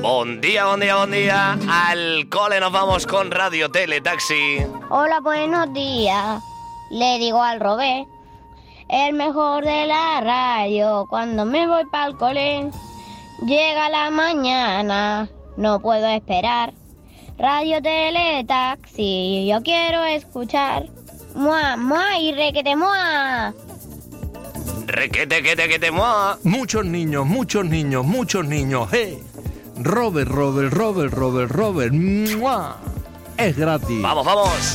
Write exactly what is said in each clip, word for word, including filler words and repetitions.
Buen día, buen día, buen día. Al cole nos vamos con Radio Tele Taxi. Hola, buenos días. Le digo al Robé, el mejor de la radio. Cuando me voy para el cole, llega la mañana, no puedo esperar. Radio Tele Taxi, yo quiero escuchar. Mua, mua y requete mua. Requete, quete, quete mua. Muchos niños, muchos niños, muchos niños. ¡Hey! Robert, Robert, Robert, Robert, Robert. ¡Mua! Es gratis. Vamos, vamos.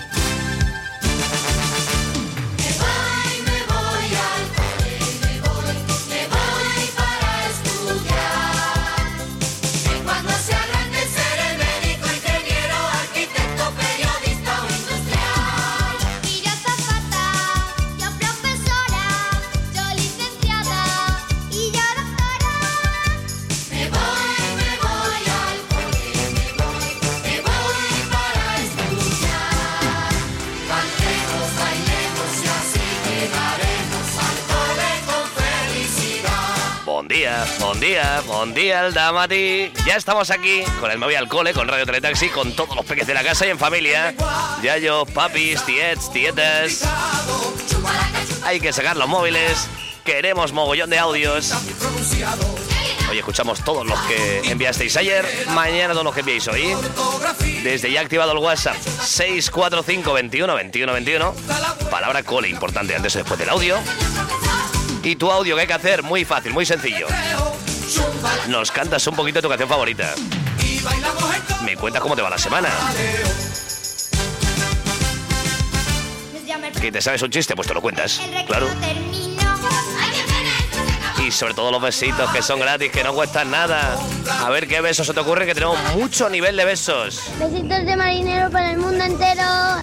Buen día, buen día, buen día, el Damati. Ya estamos aquí con el Me Voy al Cole, con Radio Teletaxi, con todos los peques de la casa y en familia. Yayos, papis, tiets, tietas. Hay que sacar los móviles. Queremos mogollón de audios. Hoy escuchamos todos los que enviasteis ayer. Mañana todos los que enviéis hoy. Desde ya activado el WhatsApp seis cuatro cinco, veintiuno, veintiuno, veintiuno. Palabra cole, importante antes o después del audio. Y tu audio, ¿qué hay que hacer? Muy fácil, muy sencillo. Nos cantas un poquito tu canción favorita. Me cuentas cómo te va la semana. ¿Que te sabes un chiste? Pues te lo cuentas, claro. Y sobre todo los besitos, que son gratis, que no cuestan nada. A ver qué besos se te ocurre, que tenemos mucho nivel de besos. Besitos de marinero para el mundo entero.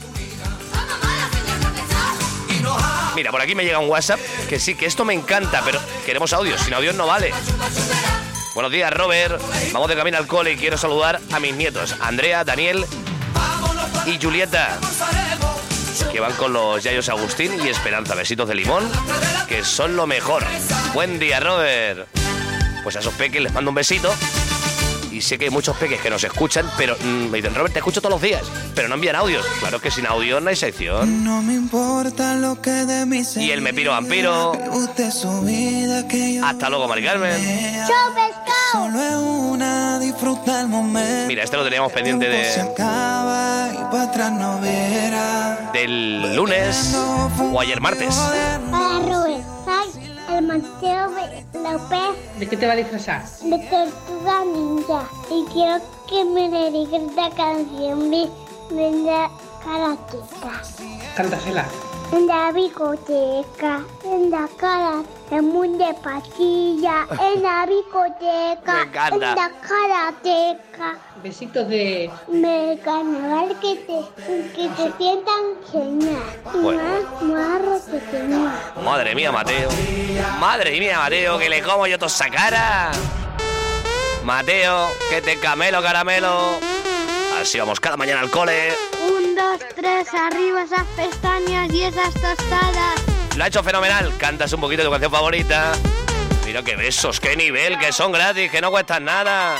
Mira, por aquí me llega un WhatsApp, que sí, que esto me encanta, pero queremos audios, sin audios no vale. Buenos días, Robert. Vamos de camino al cole y quiero saludar a mis nietos, Andrea, Daniel y Julieta, que van con los Yayos Agustín y Esperanza. Besitos de limón, que son lo mejor. Buen día, Robert. Pues a esos peques les mando un besito. Y sé que hay muchos peques que nos escuchan, pero mmm, me dicen, Robert, te escucho todos los días, pero no envían audios. Claro que sin audio no hay sección. No me importa lo que de mí se y el Me Piro Vampiro. Hasta luego, Mari Carmen. ¡Chau, pescado! Solo es una, disfruta el momento. Mira, este lo teníamos pendiente de... Se acaba y para atrás no verá. Del lunes o ayer martes. Hola, Robert. Soy el Mateo López. ¿De qué te va a disfrazar? De Tortuga Ninja. Y quiero que me dediques esta canción de, de la karateca. Cántasela. En la biblioteca, en la cara, en un de patilla, en la biblioteca, Me encanta. en la karateca. Besitos de... Me carnaval que te, que te sientan genial. Bueno. Más, más repetimos. Madre mía, Mateo. Madre mía, Mateo, que le como yo toda esa cara. Mateo, que te camelo, caramelo. Así vamos cada mañana al cole. Un, dos, tres, arriba esas pestañas y esas tostadas. Lo ha hecho fenomenal. Cantas un poquito tu canción favorita. Mira qué besos, qué nivel, que son gratis, que no cuestan nada.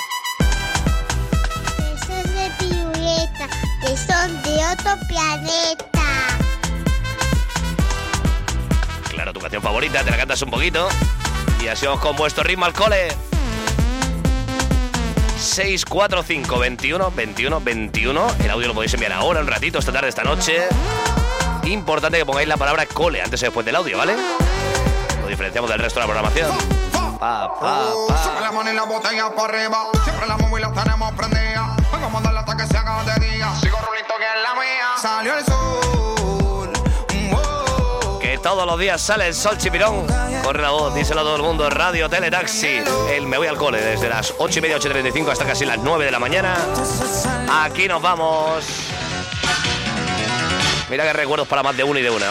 Besos de piruleta, que son de otro planeta. Claro, tu canción favorita, te la cantas un poquito. Y así vamos con vuestro ritmo al cole. seis cuatro cinco, veintiuno, veintiuno, veintiuno. El audio lo podéis enviar ahora, un ratito, esta tarde, esta noche. Importante que pongáis la palabra cole antes y después del audio, ¿vale? Lo diferenciamos del resto de la programación. Pa, pa, pa. Siempre la mano y la botella para arriba. Siempre la móvil la tenemos prendida. Vengo a mandarla hasta que se haga de día. Sigo rulito que es la mía. Salió el sol. Oh. Que todos los días sale el sol, chipirón. Corre la voz, díselo a todo el mundo. Radio Teletaxi. El Me Voy al Cole desde las ocho y media, ocho y treinta y cinco hasta casi las nueve de la mañana. Aquí nos vamos. Mira que recuerdos para más de uno y de una.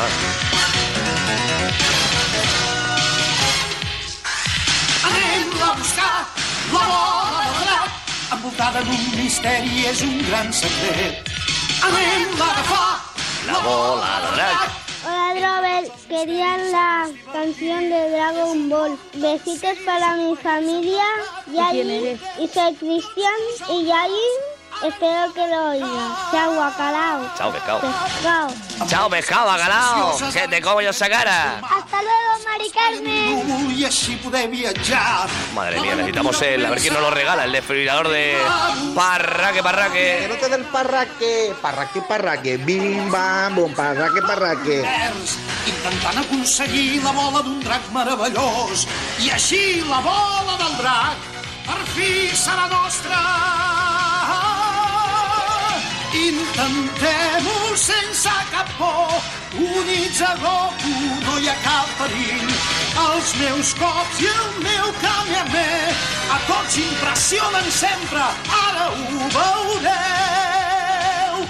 Anem a buscar la bola de drac, envoltada d'un misteri, és un gran secret. Anem a agafar la bola de drac. Hola, Robert. que querían la canción de Dragon Ball. Besitos para mi familia, Yayi, y soy Cristian, y Yayi, espero que lo oigan. Chao, bacalao. Chao, pescado. Pescado. Chao, pescado, bacalao. Que te como yo esa cara. Hasta luego, Mari Carmen. I així poder viatjar. Madre mía, necesitamos el... A ver quién nos lo regala, el desfibrilador de... Parraque, parraque. Que no te den parraque, parraque, parraque, bim, bam, bum, parraque, parraque. Intentant aconseguir la bola d'un drac meravellós. I així la bola del drac per fi serà nostra. Intentem-ho sense cap por, units a Goku no hi ha cap perill. Els meus cops i el meu Kamehameha a tots impressionen sempre, ara ho veureu.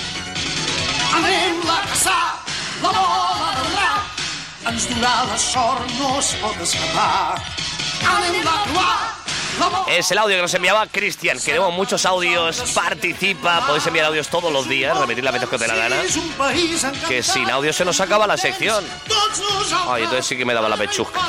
Anem a caçar la bola del drac, ens durà la sort, no es pot escapar. Anem a trobar. Es el audio que nos enviaba Cristian. Queremos muchos audios, participa. Podéis enviar audios todos los días, repetir las veces que os dé la gana. Que sin audio se nos acaba la sección. Ay, entonces sí que me daba la pechusca.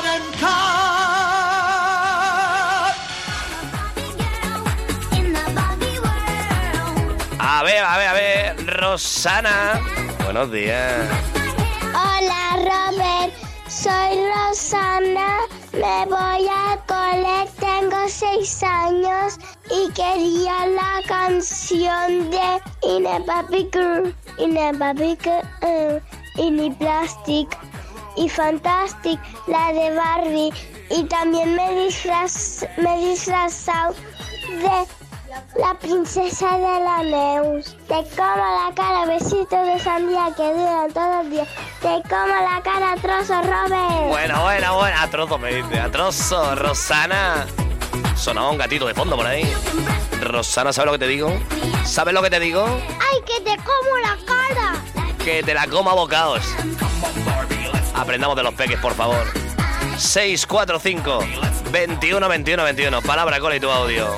A ver, a ver, a ver, Rosana. Buenos días. Hola, Robert. Soy Rosana, me voy a cole, tengo seis años y quería la canción de Ine Papi Girl, Ine Papi Girl, Ine Plastic y Fantastic, la de Barbie, y también me disfraz, me he disfrazado de la princesa de la Neus. Te como la cara, besitos de sandía que duran todo el día. Te como la cara a trozo, Robert. Buena, buena, buena. A trozo me dice, a trozo, Rosana. Sonaba un gatito de fondo por ahí. Rosana, ¿sabes lo que te digo? ¿Sabes lo que te digo? ¡Ay, que te como la cara! Que te la coma a bocados. Aprendamos de los peques, por favor. seis cuatro cinco, veintiuno, veintiuno, veintiuno. Palabra, cola y tu audio.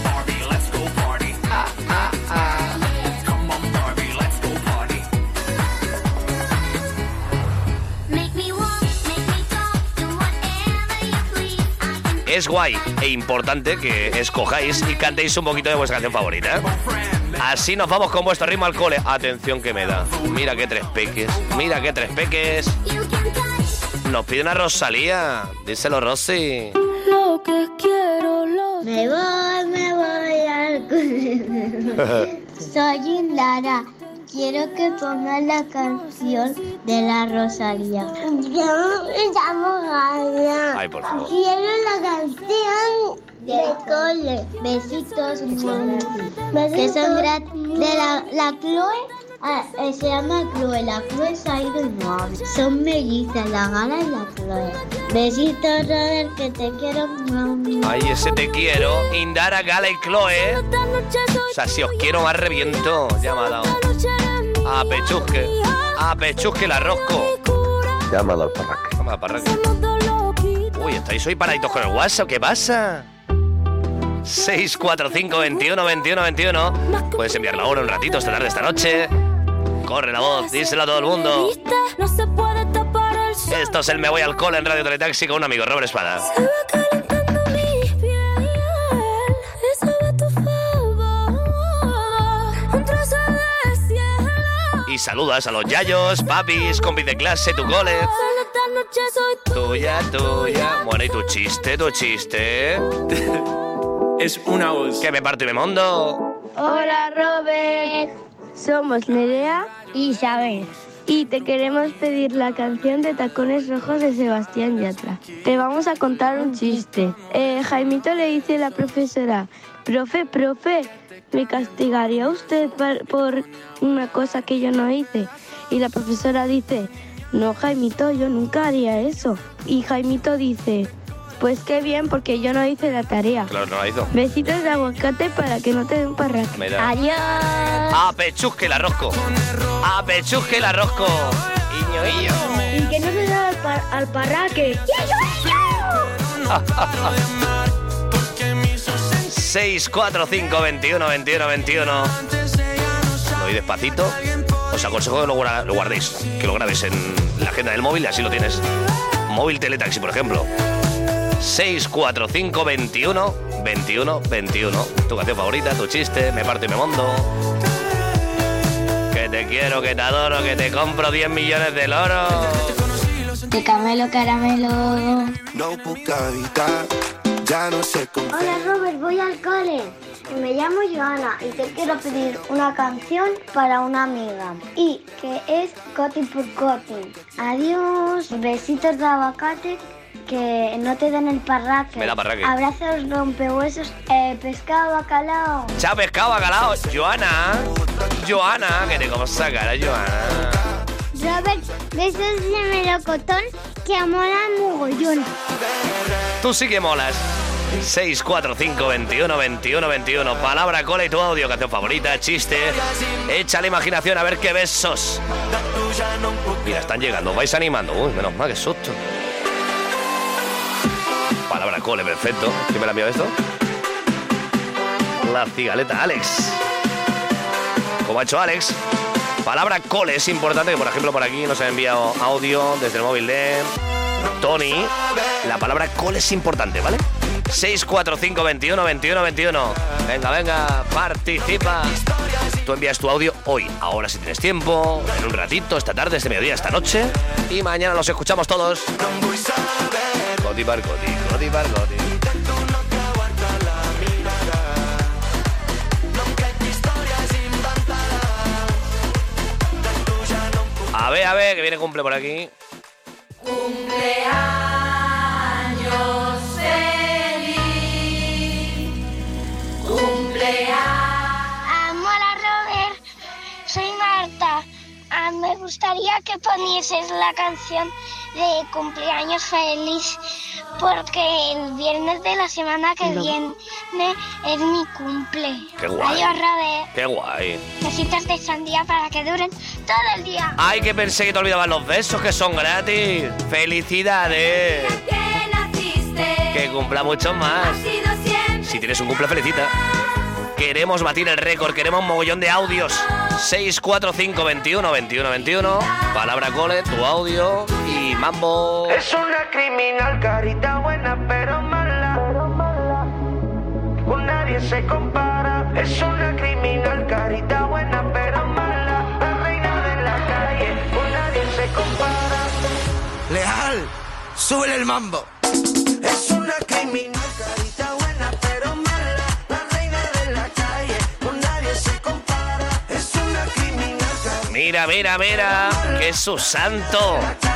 Ah, ah, ah. Es guay e importante que escojáis y cantéis un poquito de vuestra canción favorita. Así nos vamos con vuestro ritmo al cole. Atención que me da. Mira qué tres peques. Mira qué tres peques. Nos pide una Rosalía. Díselo, Rosy. Lo que quiero, lo Me voy, me voy al cole. Soy Indara. Quiero que pongas la canción de la Rosalía. Yo me llamo Gaia. Ay, por favor. Quiero la canción del cole. Besitos. Besitos. Que son gratis. De la, la Chloe. Ah, eh, se llama Chloe. La Chloe se ha ido y no habla. Son mellizas, la Gala y la Chloe. Besitos, Robert, que te quiero. Ay, ese te quiero. Indara, Gala y Chloe. O sea, si os quiero más reviento. Ya me ha dado. A pechusque. A pechusque la rosco. Ya me ha dado el parraque. Vamos a parraque. Uy, ¿estáis hoy paraditos con el WhatsApp? ¿Qué pasa? seis cuatro cinco, veintiuno, veintiuno, veintiuno. Puedes enviarla ahora un ratito, esta tarde, esta noche. Corre la voz, díselo a todo el mundo. Esto es el Me Voy al Cole en Radio Teletaxi con un amigo, Robert Espada. Y saludas a los yayos, papis, compis de clase, tu cole. Tuya, tuya. Bueno, y tu chiste, tu chiste. Es una voz. Que me parto y me mondo. Hola, Robert. Somos Nerea y Isabel. Y te queremos pedir la canción de Tacones Rojos de Sebastián Yatra. Te vamos a contar un chiste. Eh, Jaimito le dice a la profesora: Profe, profe, ¿me castigaría usted por, por una cosa que yo no hice? Y la profesora dice: no, Jaimito, yo nunca haría eso. Y Jaimito dice: pues qué bien, porque yo no hice la tarea. Claro, no la hizo. Besitos de aguacate para que no te den parraque. Me da. Adiós. A pechusque la rosco. A pechusque la rosco. Iño, iño. Y que no se da al, par al parraque. seis cuatro cinco, veintiuno, veintiuno, veintiuno. Lo doy despacito. os aconsejo que lo, guarda, lo guardéis, que lo grabéis en la agenda del móvil y así lo tienes. Móvil Teletaxi, por ejemplo. seis cuatro cinco veintiuno veintiuno veintiuno. Tu canción favorita, tu chiste, me parto y me mondo. Que te quiero, que te adoro, que te compro diez millones de loro. De Camelo Caramelo. No busca evitar, ya no sé cómo. Hola Robert, voy al cole. Me llamo Joana y te quiero pedir una canción para una amiga. Y que es Coti por Coti. Adiós. Besitos de aguacate. Que no te den el parraque. Me da parraque. Abrazos rompehuesos. Eh, pescado bacalao. Chao, pescado bacalao. Joana. Joana, que te como sacar a Joana. Robert, besos de melocotón que mola mogollón. Tú sí que molas. seis cuatro cinco veintiuno veintiuno veintiuno. Palabra, cola y tu audio, canción favorita, chiste. Echa la imaginación a ver qué besos. Mira, están llegando, vais animando. Uy, menos mal, qué susto. Palabra, cole, perfecto. ¿Quién me la ha enviado esto? La cigaleta, Alex. ¿Cómo ha hecho Alex? Palabra cole, es importante que, por ejemplo, por aquí nos ha enviado audio desde el móvil de Tony. La palabra cole es importante, ¿vale? seis cuatro cinco veintiuno veintiuno veintiuno. Venga, venga, participa. Tú envías tu audio hoy, ahora si tienes tiempo, en un ratito, esta tarde, este mediodía, esta noche. Y mañana nos escuchamos todos. Coti par coti, coti par coti. A ver, a ver, que viene cumple por aquí. Cumpleaños feliz. Cumpleaños. Hola Robert, soy Marta. Ah, me gustaría que ponieses la canción de cumpleaños feliz porque el viernes de la semana que no. viene es mi cumple. Qué guay. Adiós, Robert. Qué guay. Besitos de sandía para que duren todo el día. Ay, que pensé que te olvidaban los besos, que son gratis. ¡Felicidades! Que naciste. Que cumpla mucho más. Si tienes un cumple, felicita. Queremos batir el récord, queremos un mogollón de audios. seis cuatro cinco veintiuno veintiuno veintiuno. Palabra cole, tu audio y mambo. Es una criminal, carita buena pero mala. Con nadie se compara. Es una criminal, carita buena pero mala. La reina de la calle, con nadie se compara. Leal, súbele el mambo. Es una criminal, carita buena pero mala. La reina de la calle, con nadie se compara. Es una criminal, carita. Mira, mira, mira, que es su santo.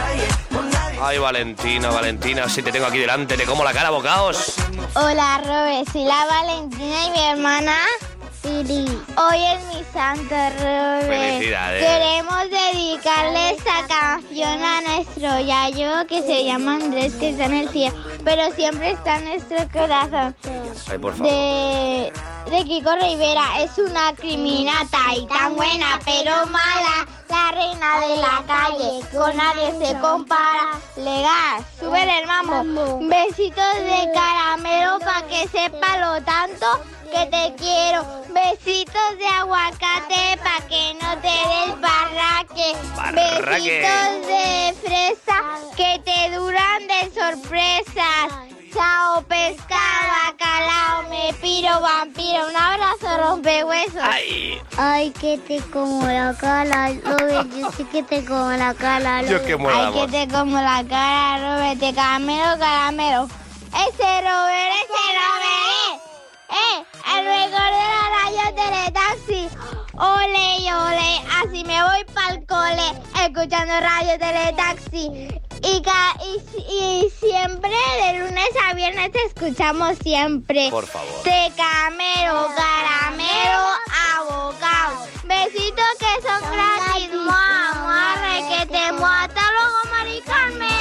Ay, Valentina, Valentina, si te tengo aquí delante, te como la cara, bocaos. Hola Robert, soy la Valentina y mi hermana Siri. Hoy es mi santo, Robert. Felicidades. Queremos dedicarle esta canción a nuestro yayo que se llama Andrés, que está en el cielo, pero siempre está en nuestro corazón. Ay, por favor. De, de Kiko Rivera. Es una criminata y tan buena pero mala. La reina de la calle, con nadie se compara. Legal, sube el mambo. Besitos de caramelo pa' que sepa lo tanto que te quiero. Besitos de aguacate pa' que no te dé el barraque. Barraque. Besitos de fresa que te duran de sorpresas. Chao, pescado, bacalao, me piro, vampiro. Un abrazo, rompehuesos. Ay. Ay, que te como la cara, Robert. Yo sí que te como la cara, Robert. Yo que muero, Ay, amor. que te como la cara, Robert. Te caramelo, caramelo. Ese Robert, ese Robert. Eh, el récord de la radio Teletaxi. Ole y ole, así me voy pa'l cole, escuchando radio Teletaxi. Y, ca y, y siempre, de lunes a viernes, te escuchamos siempre. Por favor. Te camero, caramelo, abocado. Besitos que son gratis. Mua, mua, requete, mua. Hasta luego, Mari Carmen.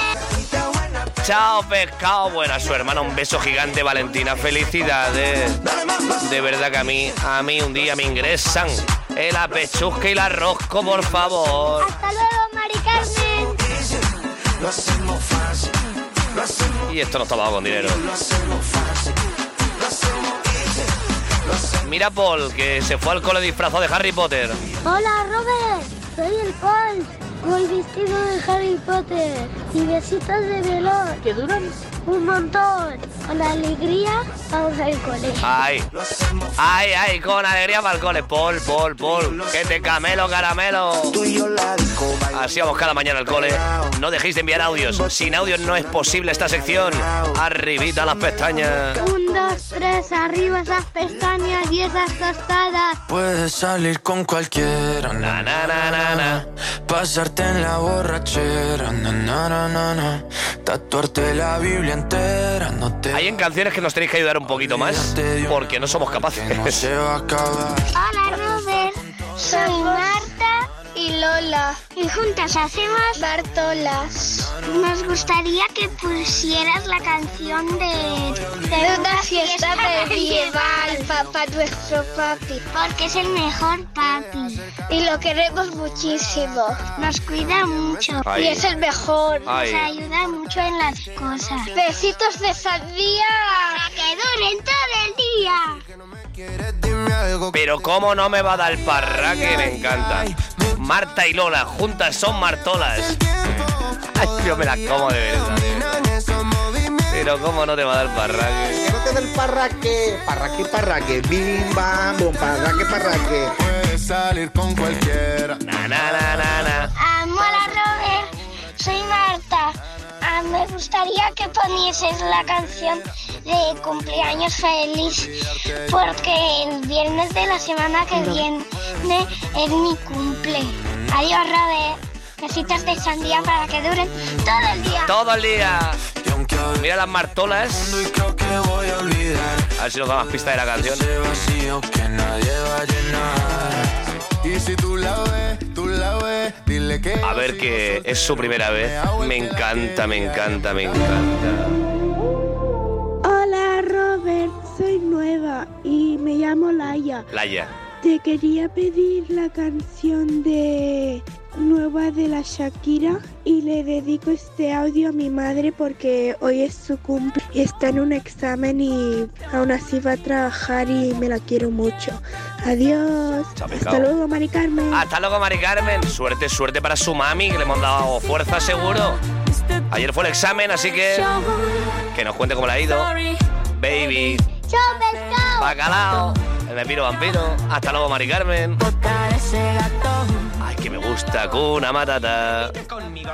Chao, pescado. Bueno, a su hermana un beso gigante, Valentina. Felicidades. De verdad que a mí, a mí un día me ingresan el apechusque y el arrosco, por favor. Hasta luego, Mari Carmen. Y esto no está pagado con dinero. Mira Paul, que se fue al cole disfrazado de Harry Potter. Hola, Robert. soy el Paul. Voy vestido de Harry Potter y besitos de velón. ¿Que duran? Un montón. Con alegría vamos al colegio. Ay, ay, ay, con alegría para el cole. Paul, Paul, Paul, que te camelo, caramelo. Así vamos cada mañana al cole. No dejéis de enviar audios. Sin audios no es posible esta sección. Arribita las pestañas. Un, dos, tres, arriba esas pestañas y esas tostadas. Puedes salir con cualquiera, na, na, na, na, na. Pasarte en la borrachera, na, na, na, na, na. Tatuarte la Biblia entera, no te... Hay en canciones que nos tenéis que ayudar un poquito más, porque no somos capaces. No se va a acabar. Hola, Robert. Soy Marta y Lola. Y juntas hacemos Bartolas. Nos gustaría que pusieras la canción de... de una fiesta medieval, papá, nuestro papi. Porque es el mejor papi. Y lo queremos muchísimo. Nos cuida mucho. Ay. Y es el mejor. Ay. Nos ayuda mucho en las cosas. Besitos de sandía. Para que duren todo el día. Pero cómo no me va a dar el parraque, me encanta. Marta y Lola, juntas son Martolas. Ay, yo me la como de verdad. Pero cómo no te va a dar parraque. Que no te dé el parraque, parraque, parraque, bim, bam, bum, parraque, parraque. Puedes salir con cualquiera. Na, na, na, na, na. Hola, Robert. Soy Marta. Ah, me gustaría que ponieses la canción de cumpleaños feliz, porque el viernes de la semana que viene es mi cumple. Adiós, Robert. Besitos de sandía para que duren todo el día. Todo el día. Mira las Martolas. A ver si nos da más pista de la canción. Y si tú la ves, tú la ves, dile que... A ver, que es su primera vez. Me encanta, me encanta, me encanta. Hola, Robert. Soy nueva y me llamo Laia. Laia. Te quería pedir la canción de nueva de la Shakira y le dedico este audio a mi madre porque hoy es su cumple y está en un examen y aún así va a trabajar y me la quiero mucho. Adiós. Hasta luego, Mari Carmen. Hasta luego, Mari Carmen. Suerte, suerte para su mami, que le hemos dado fuerza seguro. Ayer fue el examen, así que que nos cuente cómo le ha ido. Baby. Chao, pescado. Bacalao. El vampiro vampiro. Hasta luego, Mari Carmen. Ay, que me gusta. Hakuna Matata. Conmigo.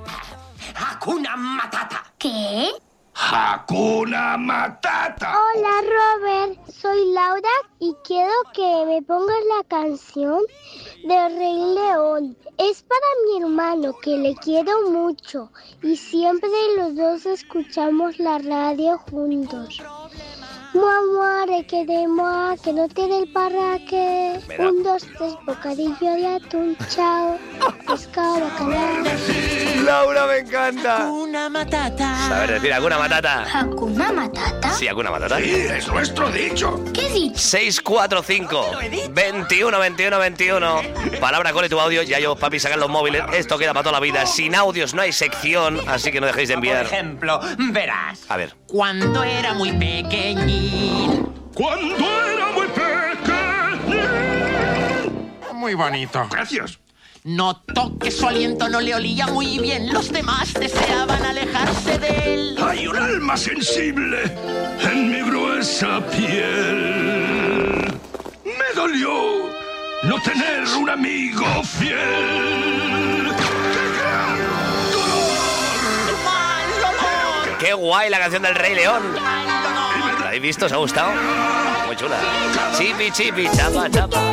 Hakuna Matata. ¿Qué? Hakuna Matata. Hola, Robert. Soy Laura y quiero que me pongas la canción de Rey León. Es para mi hermano, que le quiero mucho y siempre los dos escuchamos la radio juntos. Mua, mua, re que de mua, que no te dé el parraque. Un, dos, tres, bocadillo de atún, chao. Pescado, bacalao. Laura, me encanta. Hakuna Matata. ¿Sabes decir Hakuna Matata? ¿Hakuna Matata? Sí, Hakuna Matata. Sí, es nuestro dicho. ¿Qué dicho? seis cuatro cinco, veintiuno, veintiuno, veintiuno. Palabra cole tu audio. Ya yo, papi, sacan los móviles. Esto queda para toda la vida. Sin audios no hay sección, así que no dejéis de enviar. Por ejemplo, verás. A ver. Cuando era muy pequeñín. Cuando era muy pequeño. Muy bonito. Gracias. Notó que su aliento no le olía muy bien. Los demás deseaban alejarse de él. Hay un alma sensible en mi gruesa piel. Me dolió no tener un amigo fiel. ¡Qué gran dolor! ¡Mal dolor! Qué guay la canción del Rey León. ¿La habéis visto? ¿Os ha gustado? Muy chula. Chipi, chipi, chapa, chapa.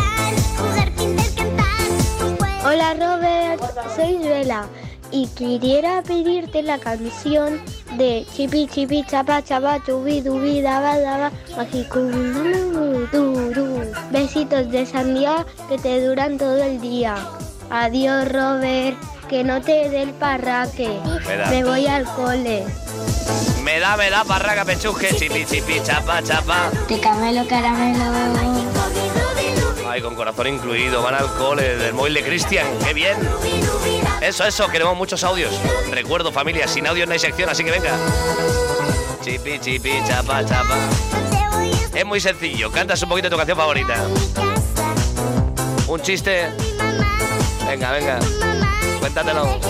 Hola, Robert. Soy Vela y quisiera pedirte la canción de Chipi, chipi, chapa, chapa, tubi, dubi, daba, daba, mágico, duru. Besitos de sandía que te duran todo el día. Adiós, Robert. Que no te dé el parraque. Me da. Me voy al cole. Me da, me da, parraca, pechuje. Chipi, chipi, chapa, chapa. De caramelo, caramelo. Ay, con corazón incluido. Van al cole del móvil de Cristian. ¡Qué bien! Eso, eso. Queremos muchos audios. Recuerdo, familia, sin audios no hay sección, así que venga. Chipi, chipi, chapa, chapa. Es muy sencillo. Cantas un poquito tu canción favorita. Un chiste. Venga, venga. Cuéntatelo.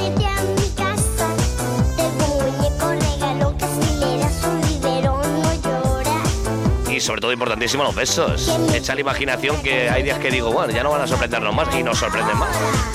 Y sobre todo importantísimo los besos. Echa la imaginación, que hay días que digo, bueno, ya no van a sorprendernos más, y nos sorprenden más.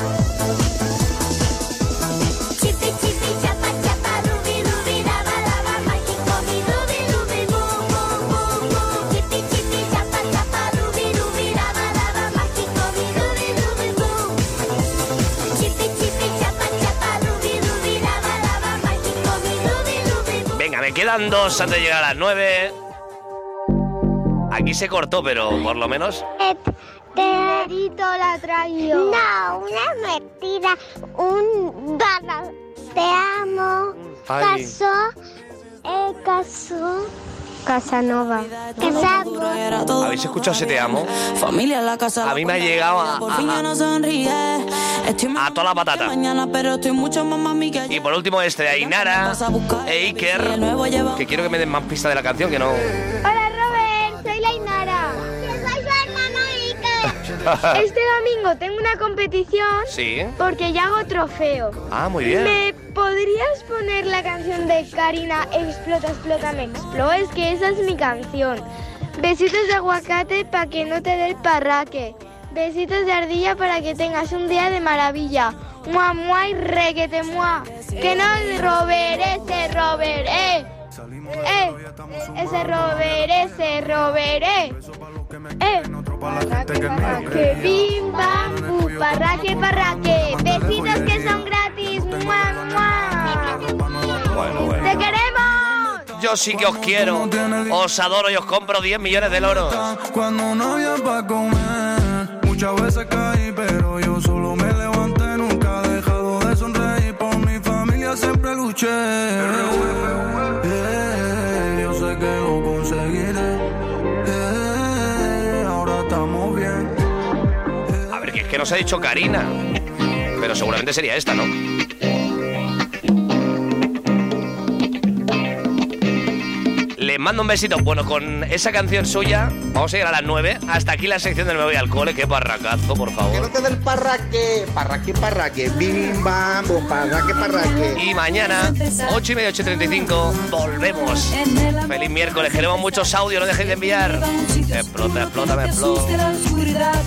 Venga, me quedan dos antes de llegar a las nueve. Aquí se cortó, pero por lo menos... Perito la traído. No, una mentira. Un barra. Te amo. Ay. Casó. Eh, casó. Casanova. Casado. ¿Habéis escuchado ese te amo? Familia en la casa. A mí me ha llegado a, Por fin ya no sonríe. Estoy a, a toda la patata. mañana, pero estoy mucho más mami que Y por último este de Ainara e Iker, que quiero que me den más pistas de la canción, que no... Hola, Robert. Soy la Inara. Soy su hermano Iker. Este domingo tengo una competición. Sí. Porque ya hago trofeo. Ah, muy bien. ¿Me podrías poner la canción de Karina, Explota, explota, me explo? Es que esa es mi canción. Besitos de aguacate para que no te dé el parraque. Besitos de ardilla para que tengas un día de maravilla. Mua, mua y requete, mua. Que no es Robert, ese Robert, eh. Eh, ese Robert, ese Robert, eh. Eh. Parraque, parraque, bim, bam, bu, parraque, parraque. Besitos que son gratis, mua, mua. Bueno, bueno. ¡Te queremos! Yo sí que os quiero. Os adoro y os compro diez millones de loros. Cuando no había para comer, muchas veces caí, pero yo solo me levanté. Nunca he dejado de sonreír, por mi familia siempre luché. Yeah, yo sé que lo conseguiré. Yeah, ahora estamos bien. A ver, que es que nos ha dicho Karina. Pero seguramente sería esta, ¿no? Les mando un besito. Bueno, con esa canción suya vamos a llegar a las nueve. Hasta aquí la sección del Me Voy al Cole. Qué parracazo, por Que favor. no te dé el parraque, parraque, parraque, bim, bam, bum, parraque, parraque. Y mañana, ocho y media, ocho y treinta y cinco, volvemos. Feliz miércoles. Queremos muchos audios, no dejéis de enviar. Explota, explota, me explota.